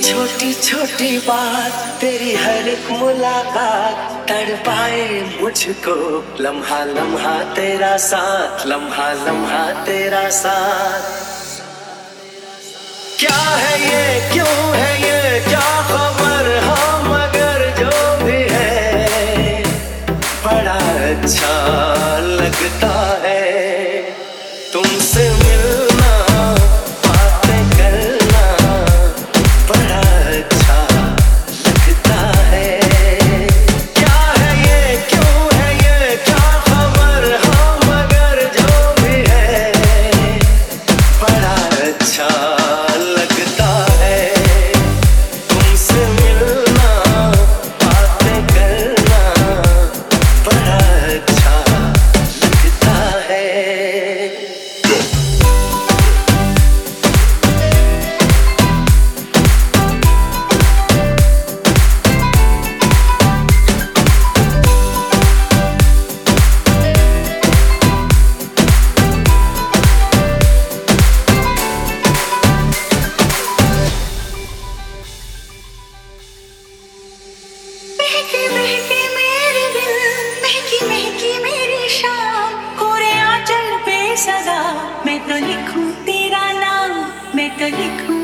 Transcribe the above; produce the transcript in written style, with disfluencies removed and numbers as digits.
छोटी छोटी बात, तेरी हर एक मुलाकात तड़पाए मुझको। लम्हा लम्हा तेरा साथ, लम्हा लम्हा तेरा साथ। क्या है ये, क्यों है ये, क्या खबर, हाँ मगर जो भी है बड़ा अच्छा लगता है तुमसे मिलना, बातें करना बड़ा अच्छा लगता है। क्या है ये, क्यों है ये, क्या खबर, हाँ मगर जो भी है बड़ा अच्छा लगता है तुमसे मिलना, बातें करना बड़ा अच्छा लगता है। महके महके मेरे दिल, महकी महकी मेरी शाम, कोरे आंचल पे सदा मैं तो लिखूं तेरा नाम, मैं तो लिखूं